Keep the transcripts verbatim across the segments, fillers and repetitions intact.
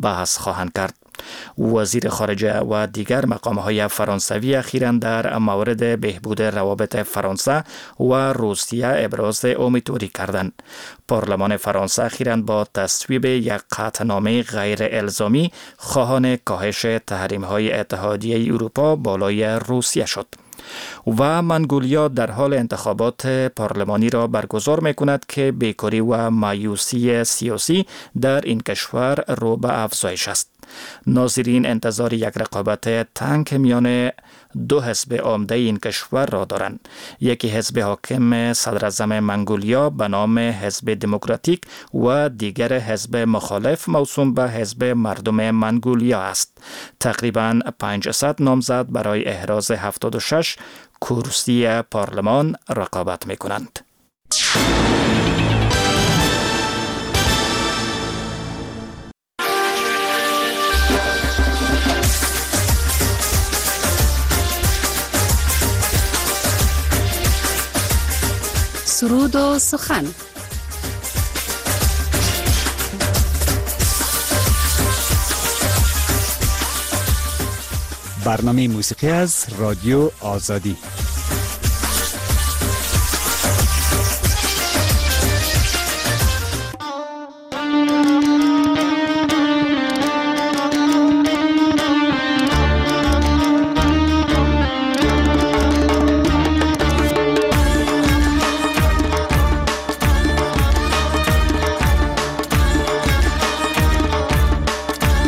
بحث خواهند کرد. وزیر خارجه و دیگر مقام‌های فرانسوی اخیراً در مورد بهبود روابط فرانسه و روسیه ابراز امیدواری کردند. پارلمان فرانسه اخیراً با تصویب یک قطعنامه غیر الزامی خواهان کاهش تحریم‌های اتحادیه اروپا بالای روسیه شد. و منگولیا در حال انتخابات پارلمانی را برگزار می‌کند که بیکاری و مایوسی سیاسی در این کشور رو به افزایش است. ناظرین انتظار یک رقابت تنگ میان دو حزب عمده این کشور را دارند. یکی حزب حاکم صدراعظم منگولیا به نام حزب دموکراتیک و دیگر حزب مخالف موسوم به حزب مردم منگولیا است. تقریباً پانصد نامزد برای احراز هفتاد و شش کرسی پارلمان رقابت می‌کنند. سرود و سخن. برنامه موسیقی از رادیو آزادی.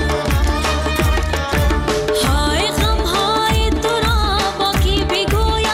های غم های تو را با کی بگویم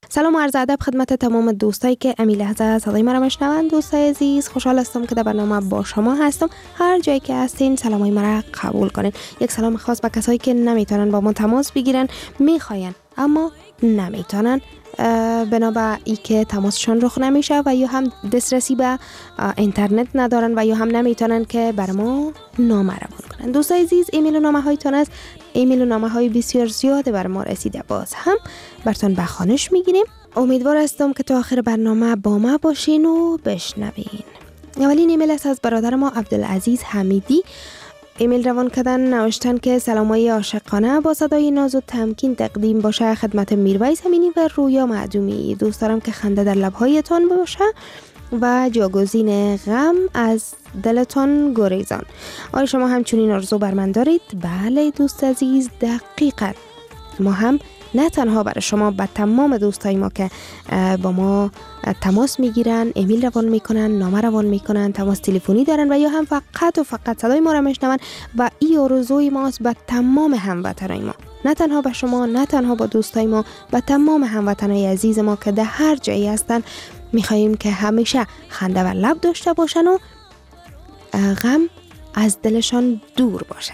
سلام و عرض ادب خدمت تمام دوستایی که امی لحظه صدای ما را میشنوند. دوستای عزیز، خوشحال هستم که در برنامه با شما هستم. هر جایی که هستین سلامای ما را قبول کنین. یک سلام خاص به کسایی که نمیتونن با ما تماس بگیرن، میخواین اما نمیتونن بنا ای که تماسشان رخ نمیشه و یا هم دسترسی به اینترنت ندارن و یا هم نمیتونن که بر ما نامه روان کنن. دوستای عزیز، ایمیل و نامه هایتون است. ایمیل و نامه های بسیار زیاد بر ما رسیده، باز هم براتون به خوانش میگیریم. امیدوار هستم که تا آخر برنامه با ما باشین و بشنوین. اولین ایمیل است از برادر ما عبدالعزیز حمیدی. ایمیل روان کردن، نوشتن که سلامای عاشقانه با صدای ناز و تمکین تقدیم باشه خدمت میرویس امینی و رویا معدومی. دوست دارم که خنده در لبهایتان باشه و جاگزین غم از دلتان گریزان. آیا شما همچنین آرزو بر من دارید؟ بله دوست عزیز، دقیقاً. ما هم نه تنها برای شما، به تمام دوستای ما که با ما تماس میگیرن، ایمیل روان میکنن، نامه روان میکنن، تماس تلفنی دارن و یا هم فقط و فقط صدای ما را میشنون و این آرزوی ماست به تمام هموطنای ما، نه تنها به شما، نه تنها با دوستای ما، به تمام هموطنای عزیز ما که در هر جایی هستن. میخواییم که همیشه خنده بر لب داشته باشن و غم از دلشان دور باشه.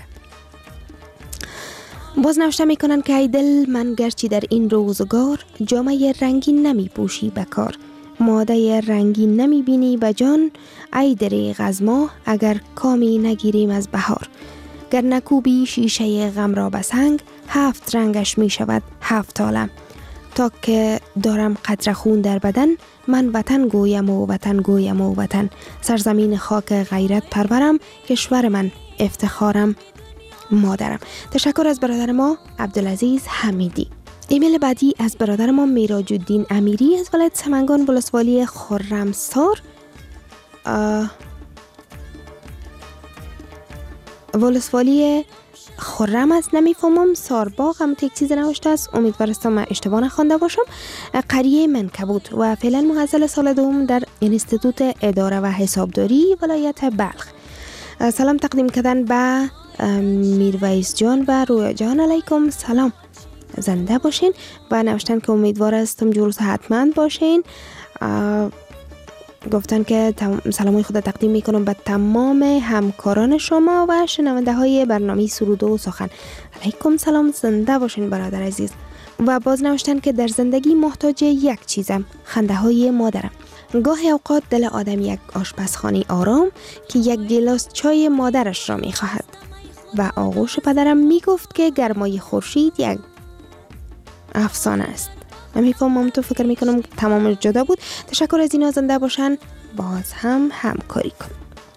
باز نوشته میکنن که ای دل، من گرچه در این روزگار جامعه رنگین نمی پوشی بکار، ماده رنگین نمی بینی بجان، ای دریغ از ما اگر کامی نگیریم از بهار. گر نکوبی شیشه غم را بسنگ، هفت رنگش می شود هفت عالم. تا که دارم قطره خون در بدن، من وطن گویم و وطن گویم و وطن. سرزمین خاک غیرت پرورم، کشور من افتخارم مادرم. تشکر از برادر ما عبدالعزیز حمیدی. ایمیل بعدی از برادر ما میراج الدین امیری از ولایت سمنگان ولسوالی خرمسار. ولسوالی خرم است، نمیفهمم، سارباغ هم یک چیز نوشته است، امیدوارستم من اشتباه نخوانده باشم. قریه منکبوت و فعلا محصل سال دوم در انستیتوت اداره و حسابداری ولایت بلخ. سلام تقدیم کردن به میرویس جان و رویا جان. علیکم سلام، زنده باشین. و نوشتن که امیدوار هستم جور صحتمند باشین. گفتن که سلامای خود تقدیم میکنم به تمام همکاران شما و شنونده های برنامه سرود و سخن. علیکم سلام، زنده باشین برادر عزیز. و باز نوشتن که در زندگی محتاج یک چیزم، خنده های مادرم. گاهی اوقات دل آدم یک آشپزخانه آرام که یک گلاس چای مادرش را میخواهد. و آغوش پدرم میگفت که گرمای خورشید یک افسانه است. من میفهمم، تو فکر میکنم تمام جدا بود. تشکر از اینا، زنده باشن، باز هم همکاری کن.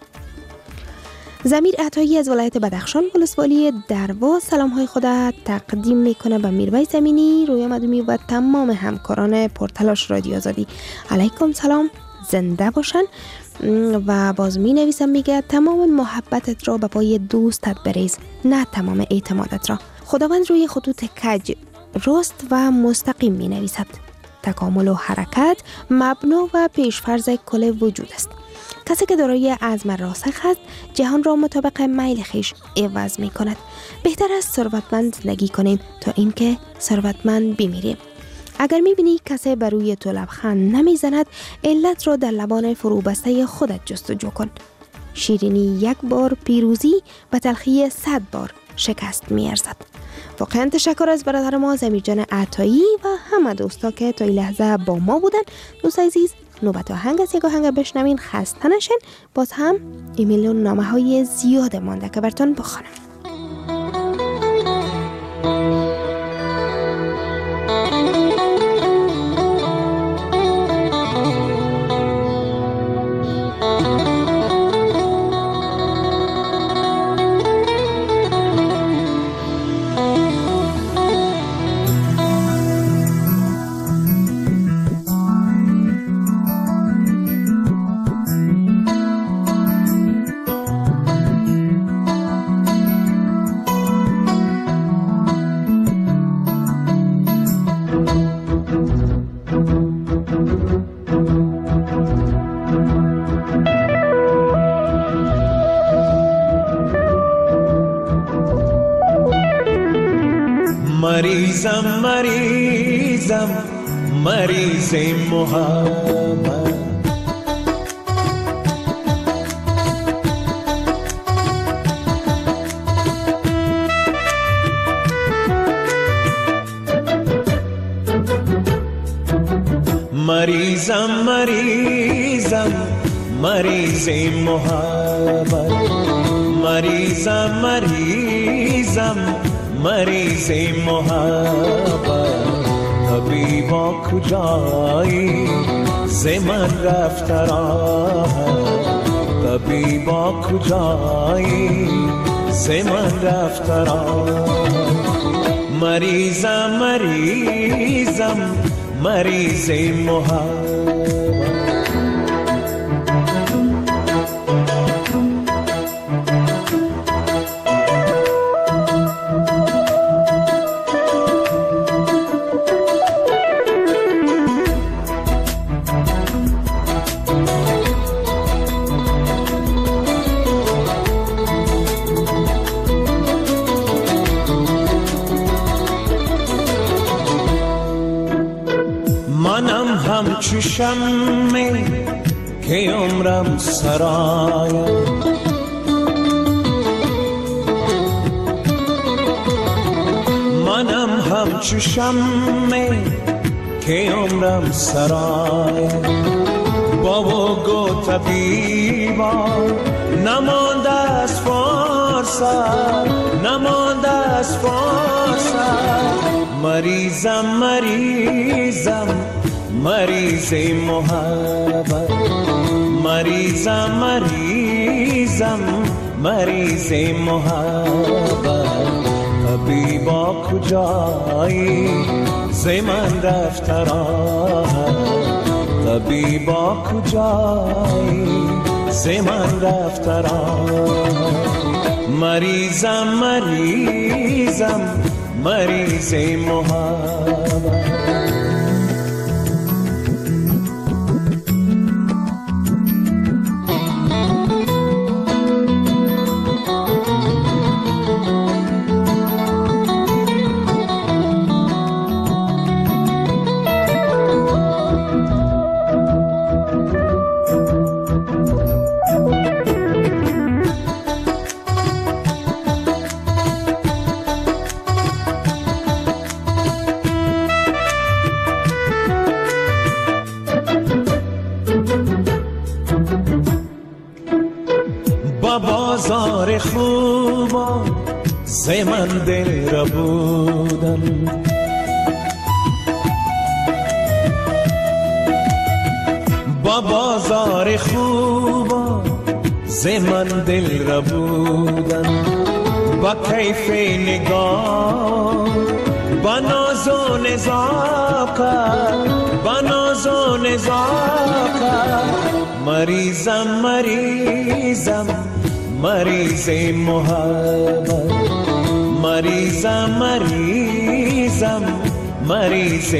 ضمیر عطایی از ولایت بدخشان ولسوالی درواز سلام های خود تقدیم میکنه به میرویس امینی، رویا معدومی و تمام همکاران پرتلاش رادیو آزادی. علیکم سلام، زنده باشن. و باز می نویسم، میگه تمام محبتت را به پای دوستت بریز، نه تمام اعتمادت را. خداوند روی خطوط کج راست و مستقیم می نویسد. تکامل و حرکت مبنا و پیشفرض کل وجود است. کسی که دارای عزم راسخ است جهان را مطابق میل خویش عوض می کند. بهتر است ثروتمند زندگی کنیم تا اینکه ثروتمند بمیریم. اگر می بینی کسی بر روی تو لبخند نمی زند، علت را در لبان فروبسته خودت جستجو کن. شیرینی یک بار پیروزی و تلخی صد بار شکست می ارزد. واقعا تشکر از برادر ما ضمیر جان عطایی و همه دوستا که تا این لحظه با ما بودن. دوست عزیز، نوبت آهنگ از یک آهنگ بشنوین، خسته نشین. باز هم ایمیل و نامه های زیاد مانده که براتون بخونم. مریضم مریضم مریض محبت. مریضم مریضم مریض محبت، مریضم مریضم مریض محبت. طبیبا کجایی ز من رفت راحت، طبیبا کجایی ز من رفت راحت. مریضم مریضم مریض محبت. همچو شمع که عمرم سرایم، منم همچو شمع که عمرم سرایم. بابا گو طبیبا نمانده از فرصت، نمانده از فرصت. مریضم مریضم مریض محبت، مریضم مریضم مریض محبت. طبیبا کجایی ز من رفت راحت، طبیبا کجایی ز من رفت راحت. مریضم مریضم مریض محبت. بازار خوبا ز من دل را بودن، با بازار خوبا ز من دل را بودن. با کیف نگاه با ناز و نزاکت، با ناز و نزاکت. مریضم مریضم مریض محبت، مریضم مریضم مریض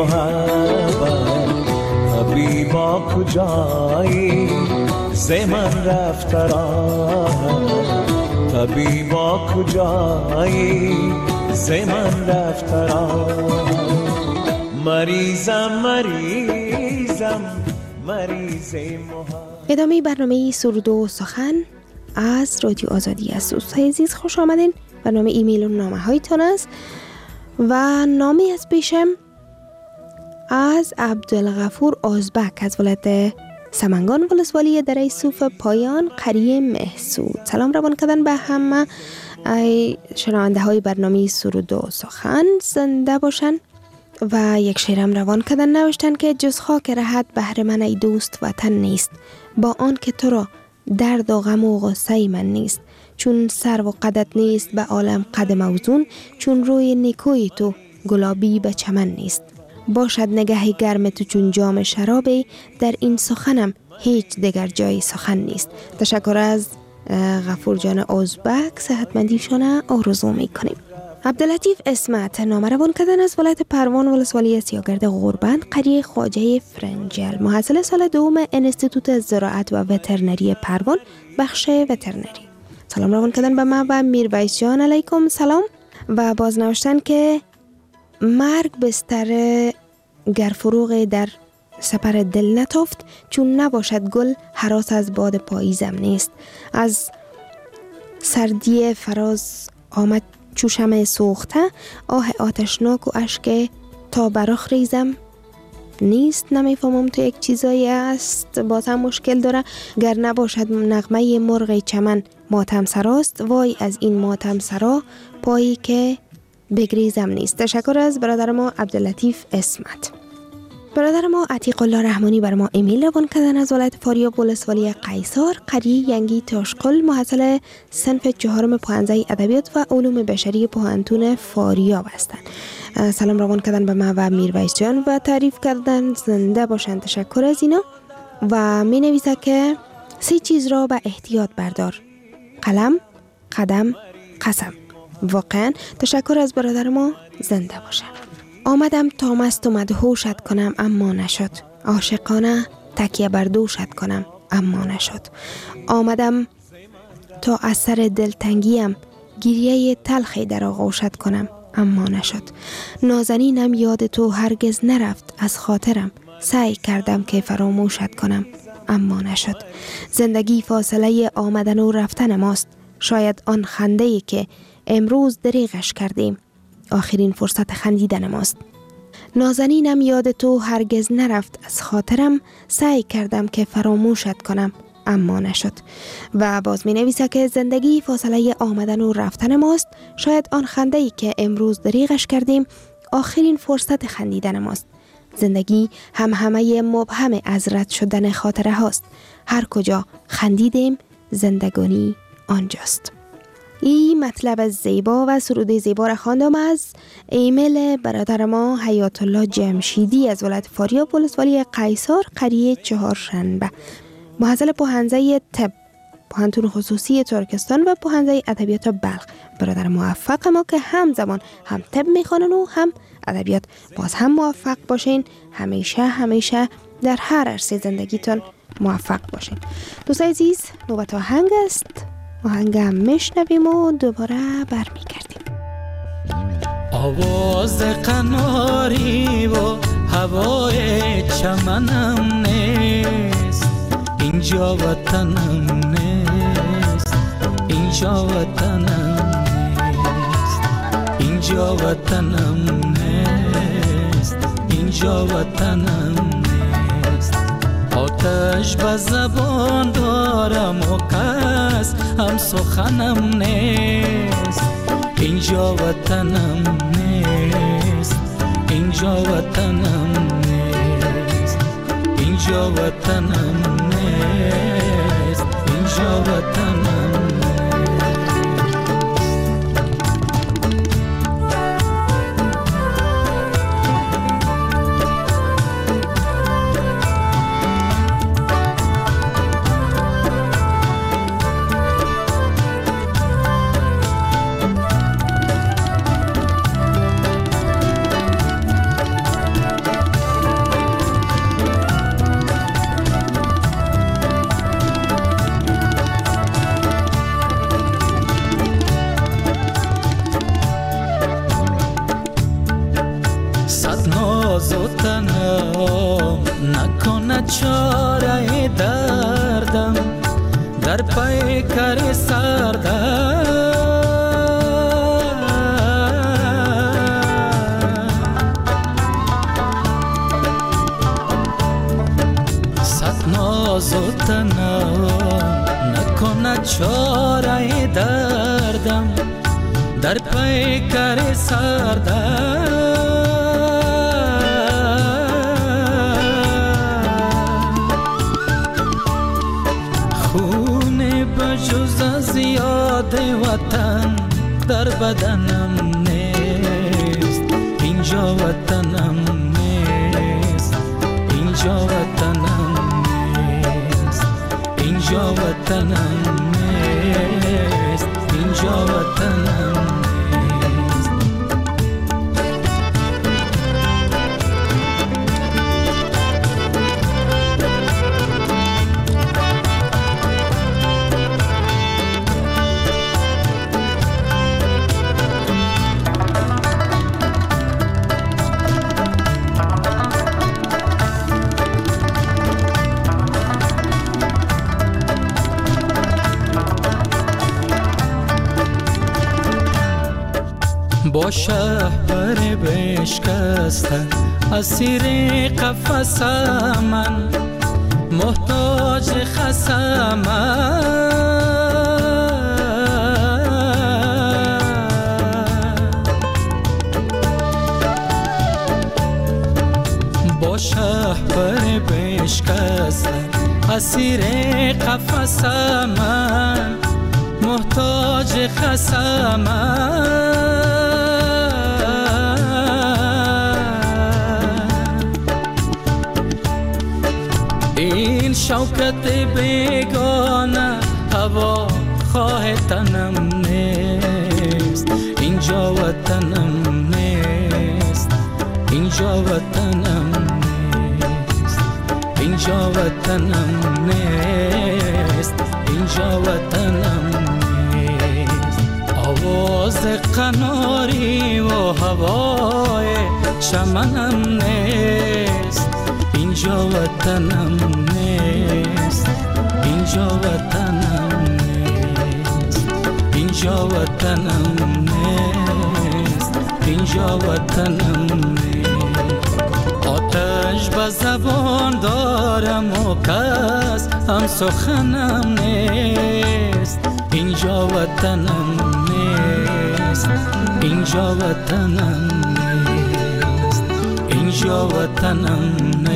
محبت. طبیبا کجایی ز من رفت راحت، طبیبا کجایی ز من رفت راحت. مریضم مریضم مریض محبت. ادامه برنامه سرود و سخن از رادیو آزادی است. دوستای عزیز خوش آمدین. برنامه ایمیل و نامه هایتان است و نامی از پیشم از عبدالغفور آزبک از ولایت سمنگان ولسوالی دره صوف پایان قریه محسود. سلام روان کردن به همه شنونده های برنامه سرود و سخن، زنده باشن. و یک شعرم روان کردن نوشتن که جز خاک رهت بهر من ای دوست وطن نیست، با آن که تو را درد و غم و غصه من نیست. چون سر و قدت نیست به عالم قد موزون، چون روی نیکوی تو گلابی به چمن نیست. باشد نگه گرم تو چون جام شرابی، در این سخنم هیچ دیگر جای سخن نیست. تشکر از غفور جان آزبک، صحتمندیشان آرزو میکنیم. عبداللطیف اسمت نامه روان کردن از ولایت پروان ولسوالی سیاگرد غربند قریه خواجه فرنجل، محصل سال دوم انستیتوت زراعت و وترنری پروان بخش وترنری. سلام روان کردن به من و میرویس جان علیکم سلام. و باز نوشتن که مرگ بستر گر فروغ در سپر دل نتافت، چون نباشد گل هراس از باد پاییزم نیست. از سردی فراز آمد چوشم سوخته، آه آتشناک و اشک تا برخ ریزم نیست. نمیفهمم تو یک چیزایی است باز هم مشکل داره. گر نباشد نغمه مرغ چمن ماتم سراست، وای از این ماتم سرا پایی که بگریزم نیست. تشکر از برادر ما عبداللطیف اسمت. برادر ما عتیق الله رحمانی بر ما ایمیل روان کردن از ولایت فاریاب ولسوالی قیصر قریه ینگی تاشقل، محصل صنف چهارم پوهنځی ادبیات و علوم بشری پوهنتون فاریاب هستند. سلام روان کردن به ما و میرویس جان و تعریف کردن زنده باشند. تشکر از اینا. و می نویسه که سه چیز را به احتیاط بردار: قلم، قدم، قسم. واقعا تشکر از برادر ما، زنده باشه. آمدم تا مست و مدهوشت کنم اما نشد، عاشقانه تکیه بر دوشت کنم اما نشد. آمدم تا از سر دلتنگیم گریه تلخی در آغوشت کنم اما نشد. نازنینم یاد تو هرگز نرفت از خاطرم، سعی کردم که فراموشت کنم اما نشد. زندگی فاصله آمدن و رفتن ماست، شاید آن خنده‌ای که امروز دریغش کردیم آخرین فرصت خندیدن ماست. نازنینم یاد تو هرگز نرفت از خاطرم، سعی کردم که فراموشت کنم اما نشد. و باز می نویسه که زندگی فاصله آمدن و رفتن ماست، شاید آن خنده‌ای که امروز دریغش کردیم آخرین فرصت خندیدن ماست. زندگی هم همه مبهم از رد شدن خاطره هاست، هر کجا خندیدیم زندگانی آنجاست. این مطلب زیبا و سروده زیبا را خواندم از ایمیل برادر ما حیات الله جمشیدی از ولایت فاریاب ولسوالی قیصر قریه چهارشنبه، محصل پوهنځی طب پوهنتون خصوصی ترکستان و پوهنځی ادبیات بلخ. برادر موفق ما که هم زمان هم طب میخوانن و هم ادبیات. باز هم موفق باشین، همیشه همیشه در هر عرصه زندگیتون موفق باشین. دوستای عزیز، نوبت آهنگ است. آهنگ هم میشنویم و دوباره برمیگردیم. آواز قناری و هوای چمنم نیست، اینجا وطنم نیست، اینجا وطنم نیست، اینجا وطنم نیست، اینجا وطنم نیست. آتش به زبان دارم و کس هم سخنم نیست، اینجا وطنم نیست، اینجا وطنم نیست، اینجا وطنم نیست، اینجا وطنم نیست. نکنه چاره دردم در پیکر سردم، صد ناز و تنم نکنه چاره دردم در پیکر سردم. جز از یاد وطن در بدنم نیست، اینجا وطنم نیست، اینجا وطنم نیست، اینجا وطنم نیست، اینجا وطنم نیست. با شهر بشکسته اسیر قفس من محتاج خسم با شهر بشکسته اسیر قفس من محتاج خسم این شوکت بیگانه هوا خواه تنم نیست اینجا وطنم نیست اینجا وطنم نیست اینجا وطنم نیست اینجا وطنم نیست آواز قناری و هوای چمنم نیست اینجا وطنم نیست اینجا وطنم نیست اینجا وطنم نیست اینجا وطنم نیست آتش به زبان دارم و کس هم سخنم نیست اینجا وطنم نیست اینجا وطنم نیست اینجا وطنم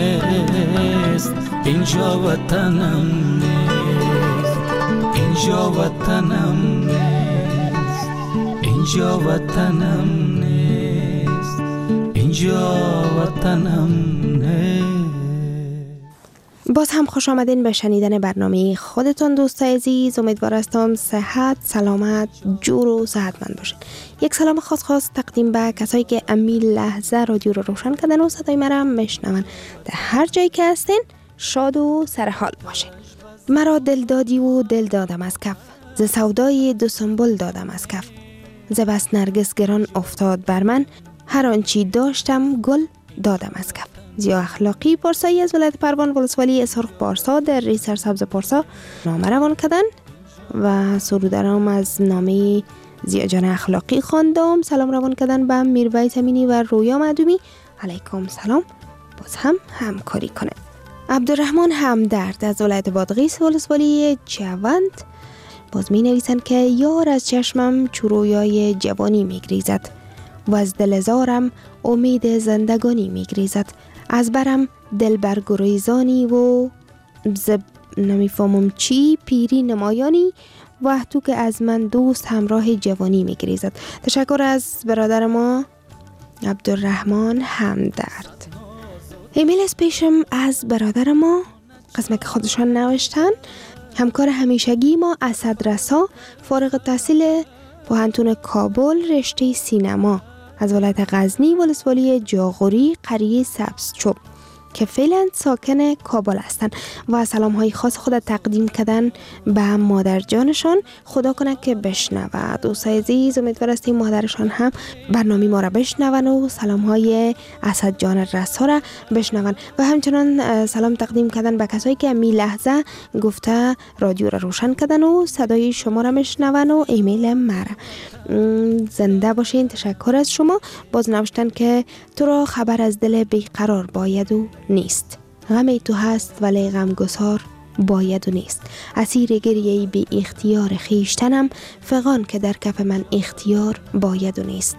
نیست اینجا وطنم نیست اینجا وطنم نیست اینجا وطنم نیست اینجا وطنم نیست. باز هم خوش آمدین به شنیدن برنامه خودتان دوستای عزیز. امیدوار هستم صحت، سلامت، جور و صحتمند باشین. یک سلام خاص خاص تقدیم به کسایی که امی لحظه رادیو رو روشن کردن و صدای مرا میشنون. در هر جایی که هستین شاد و سرحال باشین. مرا دل دادی و دل دادم از کف، ز سودای دو سنبل دادم از کف، ز بس نرگس گران افتاد بر من، هر آنچی داشتم گل دادم از کف. زیا اخلاقی پارسایی از ولایت پروان ولسوالی سرخ پارسا در ری سرسبز پارسا نامه روان کردن و سرودرام از نامه زیا جان اخلاقی خواندم. سلام روان کردن به میرویس امینی و رویا معدومی. علیکم سلام. باز هم همکاری کنه. عبدالرحمن همدرد از ولایت بادغیس ولسوالی جوند باز می نویسند که یار از چشمم چرویای جوانی می گریزد و از دلزارم امید زندگانی می گریزد، از برم دل برگریزانی و زب نمیفهمم چی پیری نمایانی و تو که از من دوست همراه جوانی می گریزد. تشکر از برادر ما عبدالرحمن همدرد. ایمیل اسپیشم از برادر ما قسمت که خودشان نوشتن. همکار همیشگی ما اسد رسا، فارغ التحصیل پوهنتون کابل، رشته سینما، از ولایت غزنی ولسوالی جاغوری قریه سبزچوب که فعلا ساکن کابل هستند و سلام های خاص خود تقدیم کردن به مادر جانشان. خدا کنه که بشنوه. دوستای عزیز امیدوار هستیم مادرشان هم برنامه ما را بشنون و سلام های اسد جان رسا را بشنون و همچنان سلام تقدیم کردن به کسایی که می لحظه گفته رادیو را روشن کردن و صدای شما را بشنون و ایمیل مرا. زنده باشین. تشکر از شما. باز نوشتن که تو را خبر از دل بیقرار باید و نیست، غم تو هست ولی غمگسار باید و نیست، اسیر گریه بی اختیار خیشتنم، فغان که در کف من اختیار باید و نیست.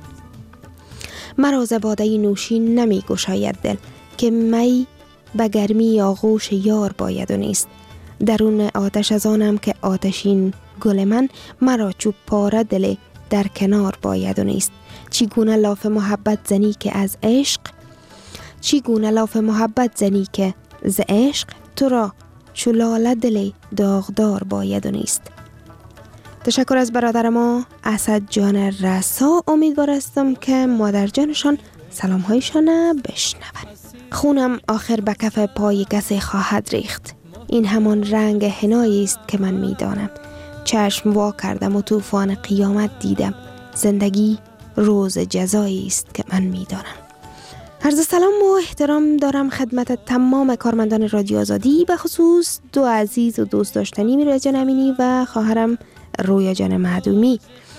مرا ز باده نوشین نمی گشاید دل، که می به گرمی آغوش یار باید و نیست. درون آتش از آنم که آتشین گل من، مرا چوب پاره دل در کنار باید و نیست. چگونه لاف محبت زنی که از عشق، چگونه لاف محبت زنی که ز عشق، تو را چلاله دل داغدار باید و نیست. تشکر از برادر ما اسد جان رسا. امیدوار هستم که مادر جانشان سلام هایشان بشنون. خونم آخر به کف پای کسی خواهد ریخت، این همان رنگ حنایی است که من میدانم. چشم وا کردم و طوفان قیامت دیدم، زندگی روز جزایی است که من میدانم. عرض سلام و احترام دارم خدمت تمام کارمندان رادیو آزادی، به خصوص دو عزیز و دوست داشتنی میرویس جان امینی و خواهرم رویا جان معدومی.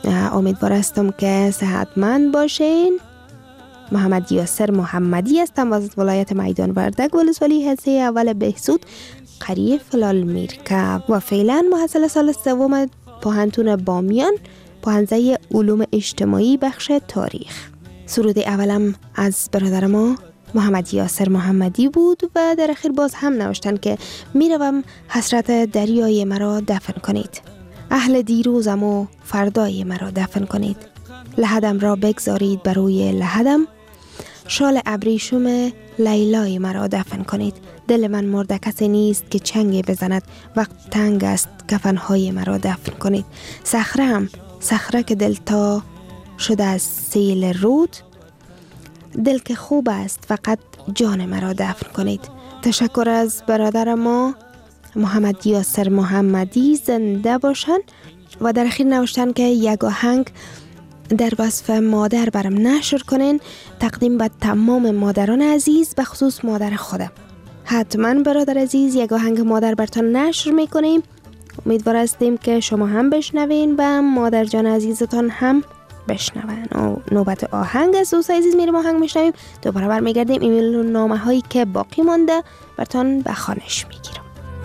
امیدوار هستم که صحتمند باشین. محمد یاسر محمدی هستم از ولایت میدان وردک، ولسوالی حصه اول بهسود، قریه فلال میرکه و فعلا محصل سال سوم پوهنتون بامیان، پوهنځی علوم اجتماعی بخش تاریخ. سرود اولم از برادر ما محمد یاسر محمدی بود و در اخیر باز هم نوشتن که میروم حسرت دریای مرا دفن کنید، اهل دیروزم و فردای مرا دفن کنید، لحدم را بگذارید بر روی لحدم، شال ابریشم لیلای مرا دفن کنید، دل من مرده کسی نیست که چنگ بزند، وقت تنگ است کفنهای مرا دفن کنید، صخره هم صخره که دلتا شده از سیل رود، دل که خوب است فقط جان مرا دفن کنید. تشکر از برادر ما محمد یاسر محمدی، زنده باشن. و در اخیر نوشتن که یک آهنگ در وصف مادر برم نشر کنین، تقدیم به تمام مادران عزیز، به خصوص مادر خودم. حتما برادر عزیز یک آهنگ مادر برتان نشر میکنیم. امیدوار هستیم که شما هم بشنوین و مادر جان عزیزتان هم بشنون. و نوبت آهنگ از دوست عزیز میریم آهنگ میشنویم، دوباره برمیگردیم ایمیل و نامه هایی که باقی مانده برتان به خوانش میگیرم.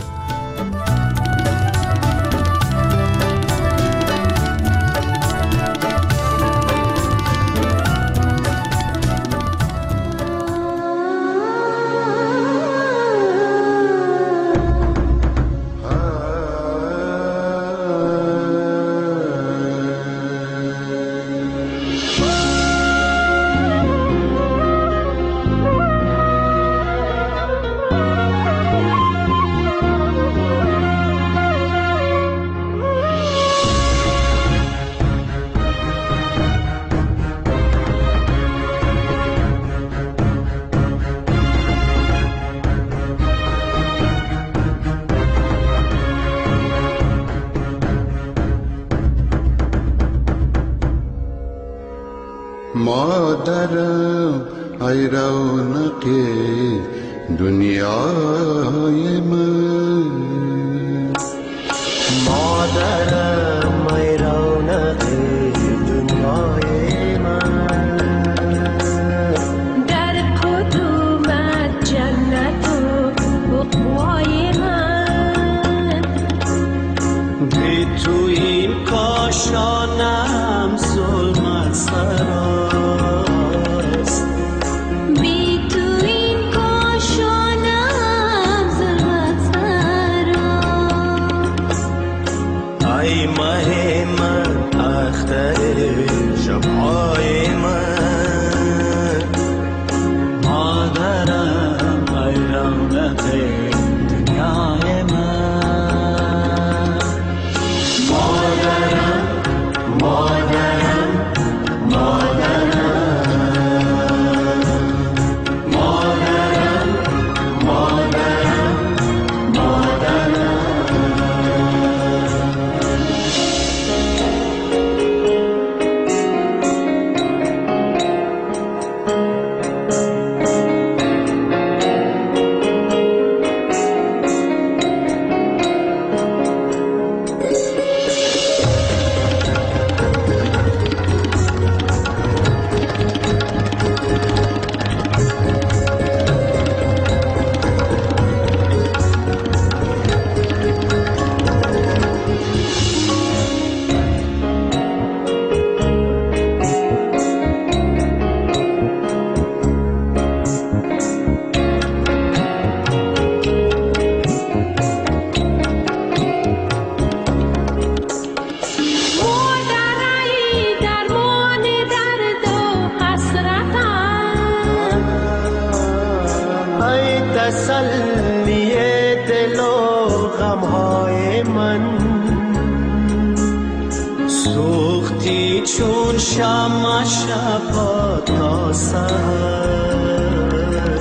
مادرم ای رونق دنیای من، مادرم ای رونق دنیای من، در قدومت جنت و عقبای من، بی تو این کاشانم ظلمت سرا، شبهای من، مادرم ای رونق دنیای من، مادرم مادرم مادرم مادرم مادرم مادرم. تسلی دل و غمهای من، سوختی چون شمع شبا تا سحر،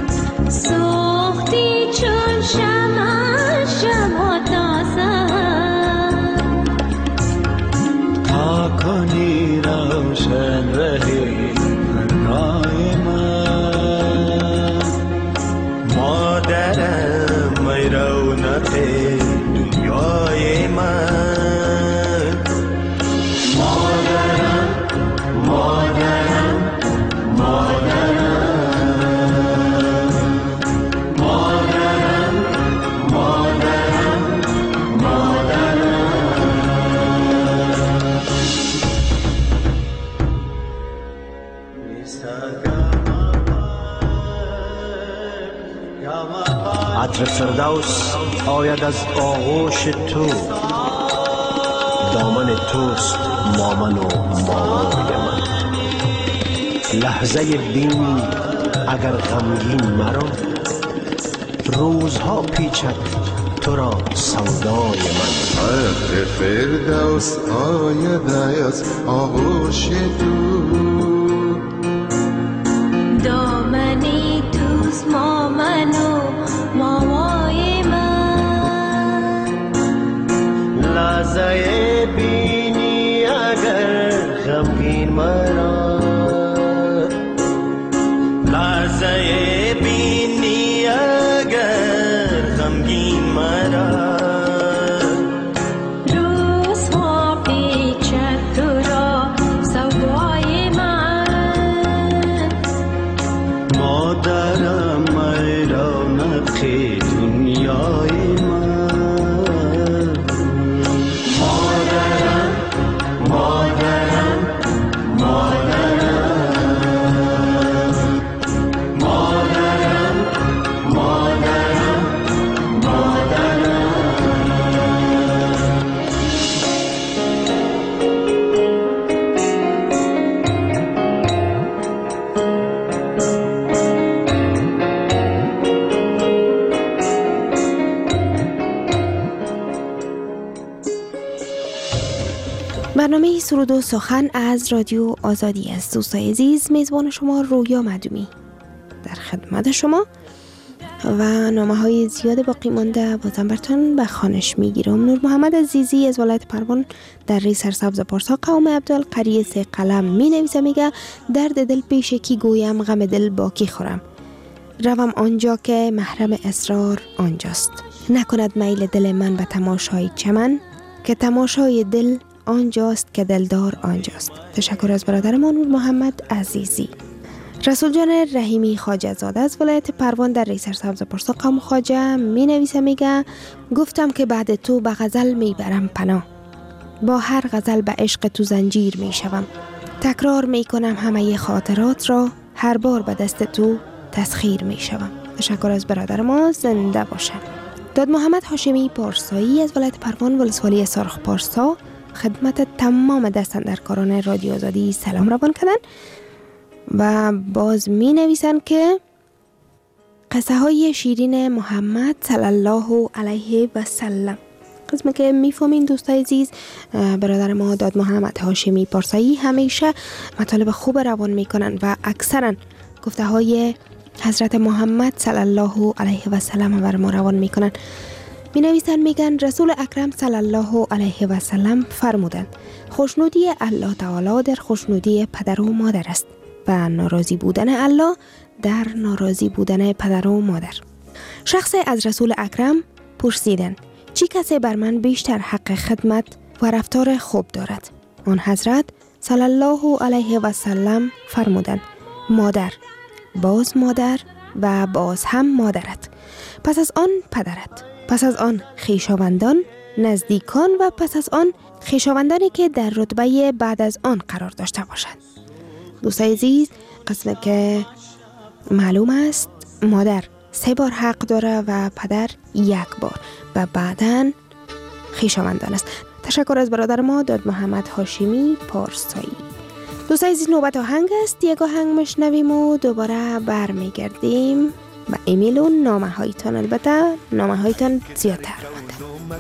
سوختی چون شمع شبا تا سحر، تا کنی روشن رهی رای من، مادرم ای رونق دنیای من، مادرم عطر فردوس آید از آغوش تو، دامن توست مامن و مامای من. لحظه بینی اگر غمگین مرا، روزها پیچد تو را سودای من. عطر فردوس آید از آغوش تو، دامنی توست مامن و مامای من. لحظه بینی اگر غمگین مرا، لحظه بینی اگر غمگین مرا، روزها پیچد تو را سودای من. مادرم مرا نقش دنیای من. مادرم مادرم مادرم مادرم مادرم مادرم. برنامه سرود و سخن از رادیو آزادی است. دوستای عزیز، میزبان شما رویا مدومی در خدمت شما و نامه های زیاد باقی مانده بازم براتون به خوانش میگیرم. نور محمد عزیزی از ولایت پروان در ری سرسبز پارسا قوم عبدالقری سه قلم می نویسه، میگه درد دل پیش کی گویم، غم دل با کی خورم، روم آنجا که محرم اسرار آنجاست. نکند میل دل من به تماشای چمن، که تماشای دل آنجاست که دلدار آنجاست. تشکر از برادر ما نور محمد عزیزی. رسول جان رحیمی خواجه زاده از ولایت پروان در ری سرسبز پارسا قوم خواجه می نویسه، میگه گفتم که بعد تو به غزل می برم پناه، با هر غزل به عشق تو زنجیر می شوم، تکرار می کنم همه خاطرات را، هر بار به دست تو تسخیر می شوم. تشکر از برادر ما، زنده باشه. داد محمد هاشمی پارسایی از ولایت پروان ولسوالی سرخ پارسا خدمت تمام دستاندرکاران رادیو آزادی سلام روان کردن و باز می نویسن که قصه های شیرین محمد صلی الله علیه و سلم. قسمه که میفهمین دوستای عزیز، برادر ما داد محمد هاشمی پارسایی همیشه مطالب خوب روان میکنن و اکثرا گفته های حضرت محمد صلی الله علیه و سلم بر ما روان میکنن. می نویسن، میگن رسول اکرم صلی الله علیه و سلم فرمودند خوشنودی الله تعالی در خوشنودی پدر و مادر است و ناراضی بودن الله در ناراضی بودن پدر و مادر. شخص از رسول اکرم پرسیدند چی کسی بر من بیشتر حق خدمت و رفتار خوب دارد؟ آن حضرت صلی الله علیه و سلم فرمودند مادر، باز مادر و باز هم مادرت، پس از آن پدرت، پس از آن خویشاوندان، نزدیکان و پس از آن خویشاوندانی که در رتبه بعد از آن قرار داشته باشند. دوستای عزیز، قسمه که معلوم است مادر سه بار حق داره و پدر یک بار و بعداً خویشاوندان است. تشکر از برادر ما داد محمد هاشمی پارسایی. دوستای عزیز، نوبت آهنگ است. یک آهنگ مشنویم و دوباره برمیگردیم و ایمیل و نامه هایتان، البته نامه هایتان زیادتر مانده.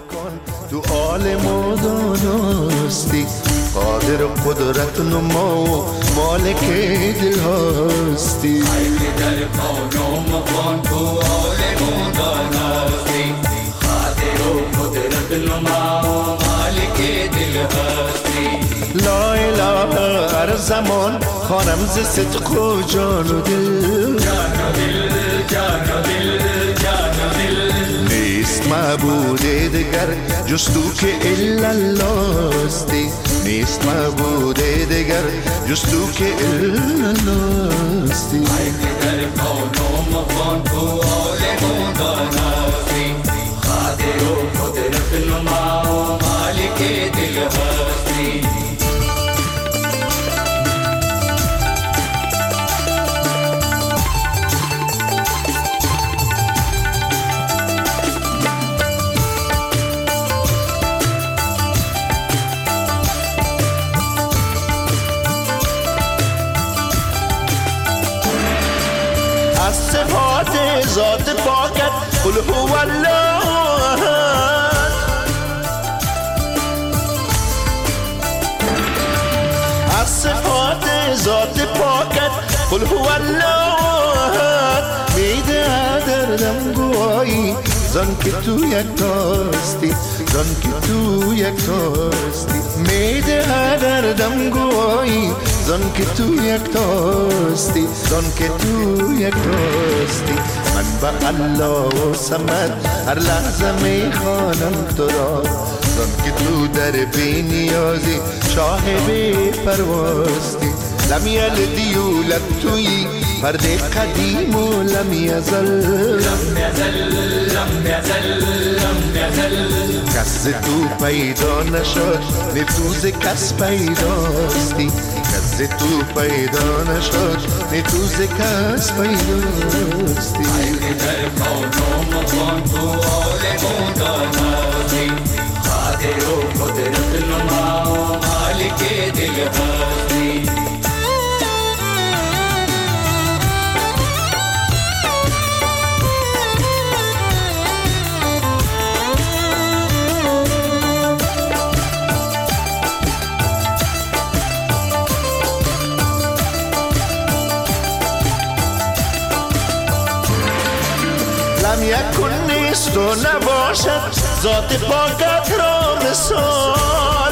تو عالم و دانستی، قادر قدرت نما و مالک دل هستی. ای در کون و مکان تو عالم و دانستی، قادر قدرت نما و مالک دل هستی. لا اله هر زمان خانم ز صدق و جان و دل، جان و دل جان و دل جان و دل. نیست معبود دگر جز تو که الا الله استی، نیست معبود دگر جز تو که الا الله استی. ای در کون و مکان تو عالم و دانستی، قادر قدرت نما و مالک دل هستی. صفات ذات پاکت قل هو الله احد. از صفات ذات پاکت قل هو الله احد میده دردم گویی زن که تو یک تاستی، زن که تو یک تاستی میده دردم گویی زن که تو یک تاستی، زن که تو یک تاستی. من به الله و صمد هر لحظه میخوانم تو را، زن که تو در بی نیازی شاه بی پرواستی. لم یلدی یولد تویی فرد قدیم و لم یزل، لم یزل لم یزل لم یزل. کس تو پیدا نشد نتوز کس پیداستی، کس تو پیدا نشد نتوز کس پیداستی. در کون و مکان تو عالم و دانستی، قادر و قدرت نما و مالک دل هستی. لم یکن نیست و نباشد ذات پاکت را مثال،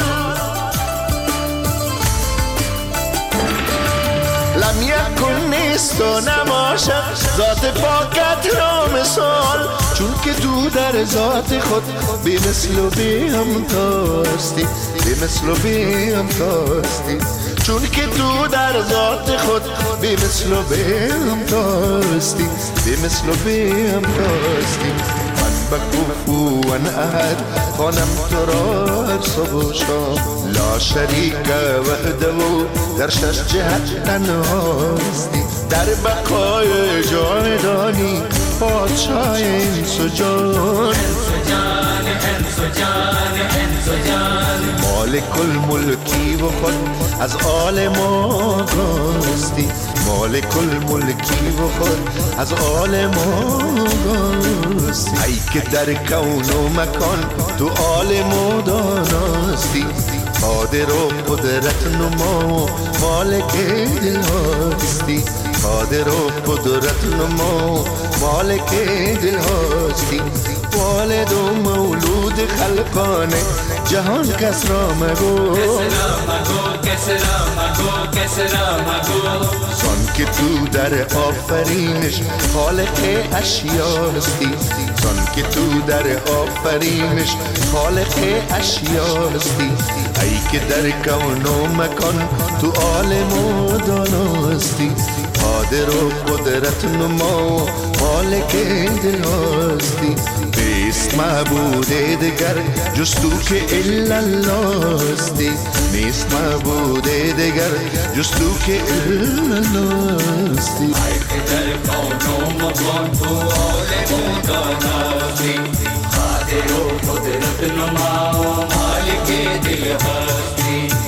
لم یکن نیست و نباشد ذات پاکت را مثال. چون که تو در ذات خود بی مثل و بی همتاستی، بی مثل و بی همتاستی. چون که تو در ذات خود بی مثل و بی همتاستی، بی مثل و بی همتاستی. من به کفوان احد خوانم تو را هر صبح و شام، لا شریک وحده و در شش جهت تنهاستی. در بقای جاودانی پادشاه انس و جان، مالک الملکی و خود از آل ما گاستی، مالک الملکی و خود از آل ما گاستی. ای که در کون و مکان تو آل ما دانستی، قادر و قدرت نما و مالک دل هستی، قادر و قدرت نما و مالک دل هستی. والد و مولود خلقانه جهان کس را مگو، زان که تو در آفرینش خالق اشیا هستی، زان که تو در آفرینش خالق اشیا هستی. ای که در کون و مکان تو عالم و دانستی، قادر و قدرت نما و مالک دل هستی. نیست معبود دگر جز تو که الا الله هستی، نیست معبود دگر جز تو که الا الله هستی. ای که در کون و مکان تو عالم و دانستی، قادر و قدرت نما و مالک دل هستی.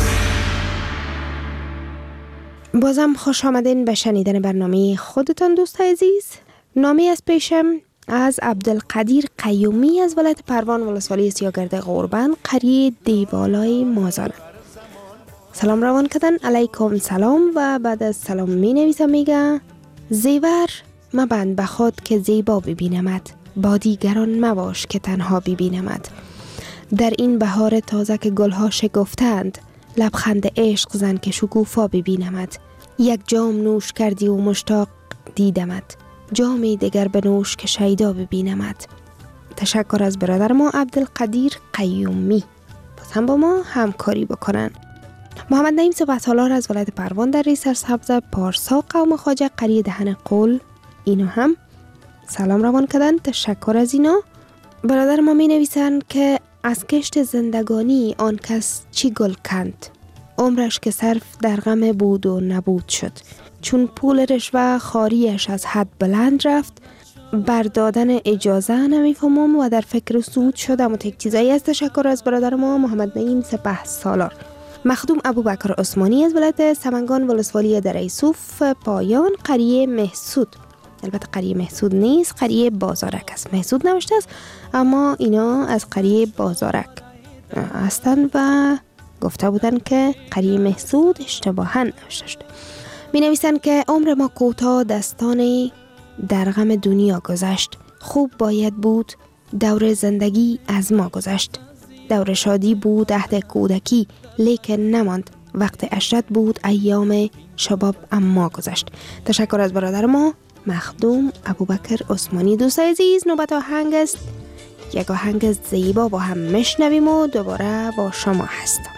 بازم خوش آمدین به شنیدن برنامه خودتان دوست عزیز. نامی از پیشم از عبدالقدیر قیومی از ولایت پروان ولسوالی سیاگرد غوربند قریه دیبالای مازال. سلام روان کردن. علیکم سلام. و بعد از سلام می نویسم میگه زیور مبند به خود که زیبا ببینمت، با دیگران مباش که تنها ببینمت. در این بهار تازه که گلها شکفتند، لبخند عشق زن که شکوفا ببینمت. یک جام نوش کردی و مشتاق دیدمت، جامی دیگر بنوش که شیدا ببینمت. تشکر از برادر ما عبدالقدیر قیومی. باز هم با ما همکاری بکنن. محمد نعیم سپهسالار از ولایت پروان در سرسبز پارسا قوم خواجه قریه دهن قل، اینو هم سلام روان کردن. تشکر از اینا. برادر ما می نویسن که از کشت زندگانی آن کس چی گل کند، عمرش که صرف در غم بود و نبود شد. چون پول رشوه خاریش از حد بلند رفت، بردادن اجازه نمیفهمم و در فکر سود شدم و تک چیزایی از. تشکر از برادر ما محمد نعیم سپهسالار. مخدوم ابوبکر عثمانی از ولایت سمنگان ولسوالی در ایسوف پایان قریه محسود. البته قریه محسود نیست، قریه بازارک است. محسود نوشته است اما اینا از قریه بازارک هستند و گفته بودند که قریه محسود اشتباها نوشته شده. می نویسند که عمر ما کوتاه، دستان در غم دنیا گذشت. خوب باید بود دور زندگی از ما گذشت. دور شادی بود عهد کودکی، لیکن نماند. وقت عشرت بود ایام شباب اما گذشت. تشکر از برادر ما مخدوم ابوبکر عثمانی. دوستای عزیز، نوبت آهنگ است. یک آهنگ زیبا با هم میشنویم و دوباره با شما هستم.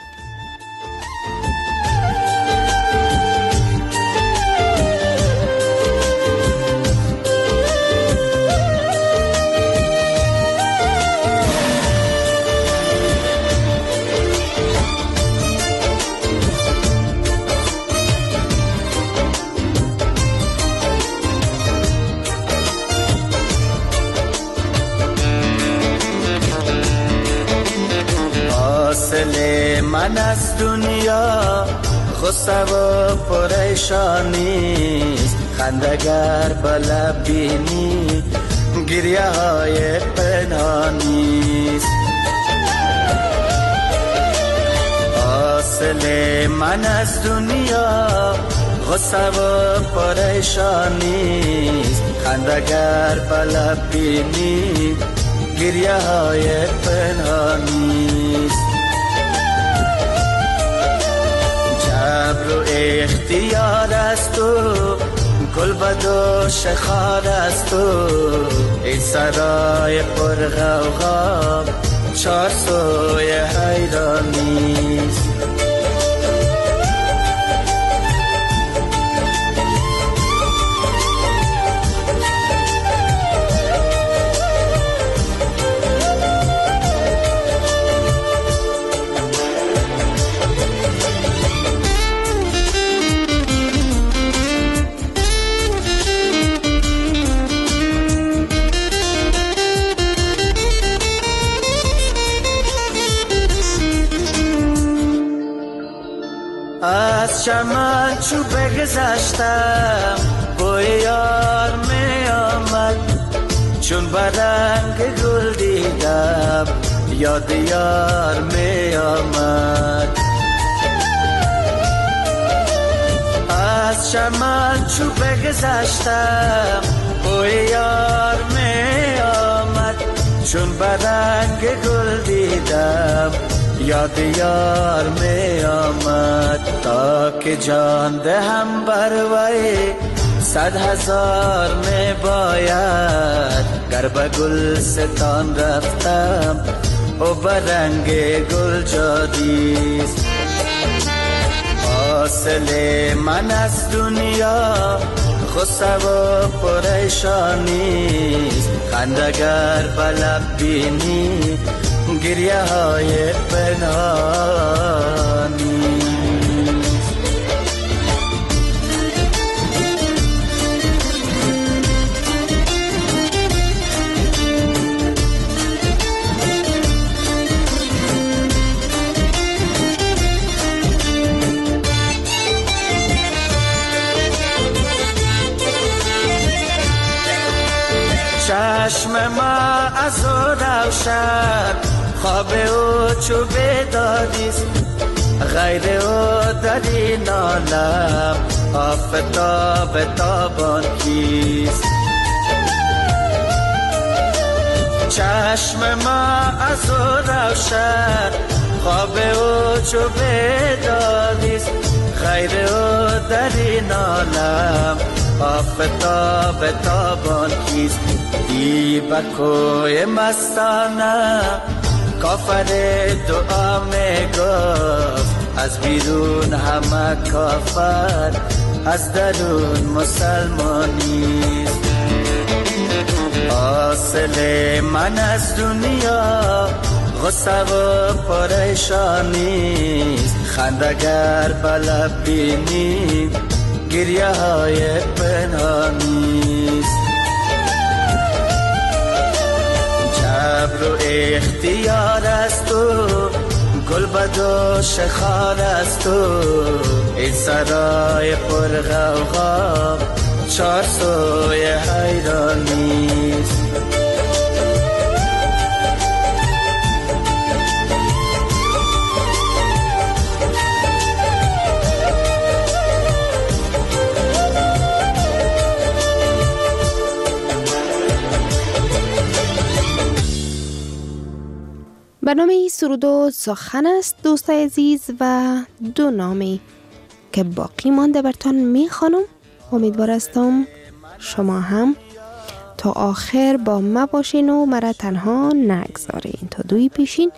من از دنیا غصه و پریشانیست، خندگر به لب بینی گریه های پنهانیست. حاصل من از دنیا غصه و پریشانیست، خندگر به لب بینی گریه های پنهانیست. جبر و اختیار است و گل بدوش خار است و این سرای پر غوغا چار سوی حیرانیست. از چمن چو بگذشتم بوی یار می آمد، چون برنگ گل دیدم یاد یار می آمد. از چمن چو بگذشتم بوی یار می آمد، چون برنگ گل دیدم یاد یار می آمد. تا که جان دهم بر وی صد هزار می باید، گر به گل ستان رفتم و برنگ گل جادیست. حاصل من از دنیا غصه و پریشانیست، خندگر به لب بینی گریه های پنهانی. چشم ما از او روشن، خواب او چو بیداریست، غیر او در این عالم آفتاب تابان کیست. چشم ما از او روشن، خواب او چو بیداریست، غیر او در این عالم آفتاب تابان کیست. دی بکوی مستانه کافر دعا می گفت، از بیرون همه کافر از درون مسلمانیست. حاصل من از دنیا غصه و پریشانیست، خندگر به لب بینی گریه های پنهانیست. جبر و اختیار است و گل بدوش خار است و این سرای پر غوغا دوچار سوی حیرانیست. برنامه سرود و سخن است دوستای عزیز و دو نامی که باقی مانده برتان میخوانم. امیدوار هستم شما هم تا آخر با ما باشین و مرا تنها نگذارین تا دوی پیشین.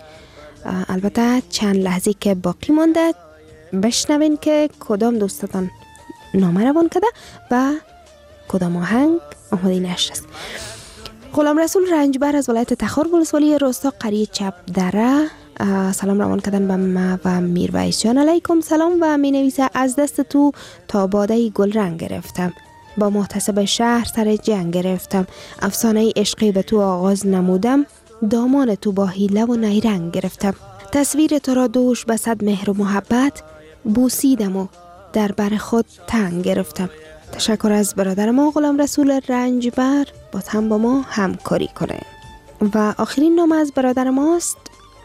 البته چند لحظه که باقی مانده بشنوین که کدام دوستتان نامه روان کرده و کدام آهنگ آماده نشته است. غلام رسول رنجبر از ولایت تخار ولسوالی راستا قریه چپ دره سلام روان کردن به ما و میرویس جان. علیکم سلام. و می نویسه از دست تو تا باده گل رنگ گرفتم، با محتسب شهر سر جنگ گرفتم، افسانه عشقی به تو آغاز نمودم، دامان تو با حیله و نیرنگ گرفتم، تصویر تو را دوش به صد مهر و محبت بوسیدم و در بر خود تنگ گرفتم. تشکر از برادر ما غلام رسول رنجبر، باز هم با ما همکاری کنه. و آخرین نام از برادر ماست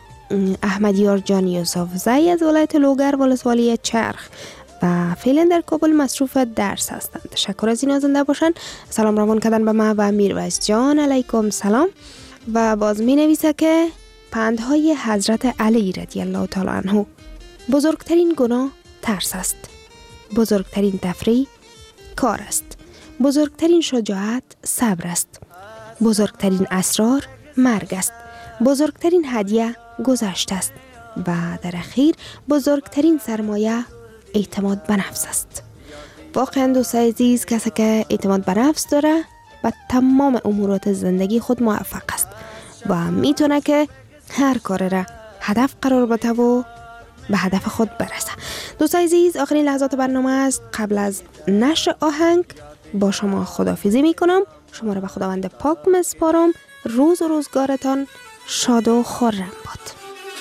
احمدیار جان یوسف زی از ولایت لوگر ولسوالی چرخ و فعلا در کابل مصروف درس هستند. تشکر از این زنده باشن. سلام روان کردن به ما و میرویس جان. علیکم سلام. و باز می نویسه که پندهای حضرت علی رضی الله تعالی عنه: بزرگترین گناه ترس است، بزرگترین تفریح کار است، بزرگترین شجاعت صبر است، بزرگترین اسرار مرگ است، بزرگترین هدیه گذشت است و در اخیر بزرگترین سرمایه اعتماد به نفس است. واقعا دوستای عزیز، کسی که اعتماد به نفس داره و تمام امورات زندگی خود موفق است و میتونه که هر کار را هدف قرار بده و به هدف خود برسه. دوستای عزیز، آخرین لحظات برنامه است. قبل از نشر آهنگ با شما خداحافظی میکنم. شما را به خداوند پاک میسپارم. روز و روزگارتان شاد و خرم باد.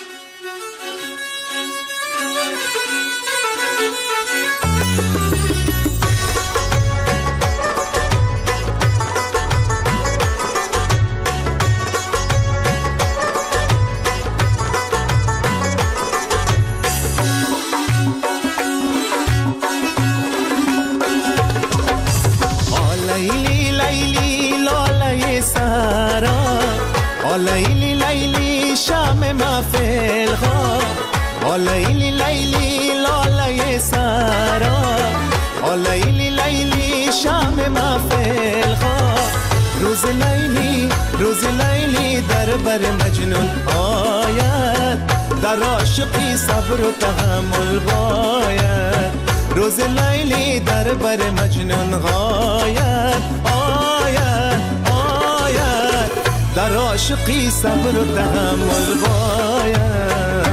لیلی لیلی شام محفل ها، لیلی لیلی لاله سرا، لیلی لیلی شام محفل ها، روز لیلی روز لیلی در بر مجنون آید، در عاشقی صبر و تحمل باید، روز لیلی در بر مجنون آید آید در عاشقی صبر و تحمل باید.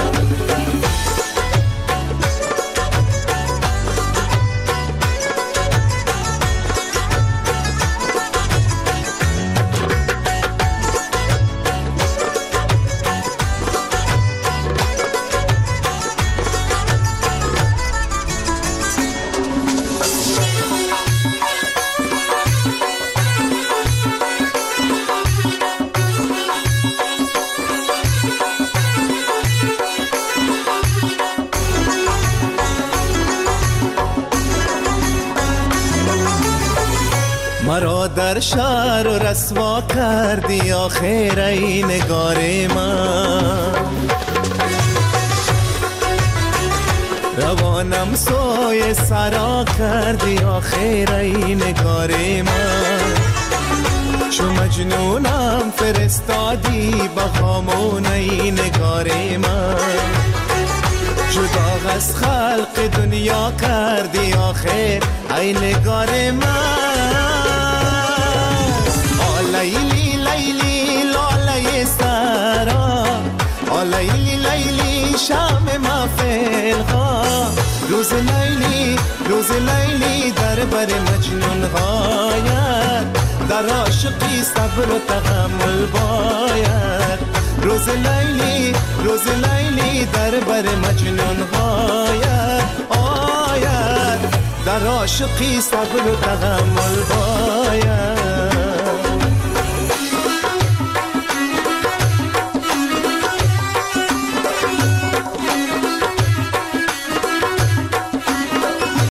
مرا در شهر و رسوا کردی آخر ای نگار من، روانم سوی سرا کردی آخر ای نگار من، چو مجنونم فرستادی با خامون ای نگار من، جدا از خلق دنیا کردی آخر ای نگار من، لیلی لیلی لاله سرا، لیلی لیلی شام محفل ها، روز لیلی روز لیلی در بر مجنون غاید، در عاشقی صبر و تحمل باید، روز لیلی روز لیلی در بر مجنون غاید آید، در عاشقی صبر و تحمل باید.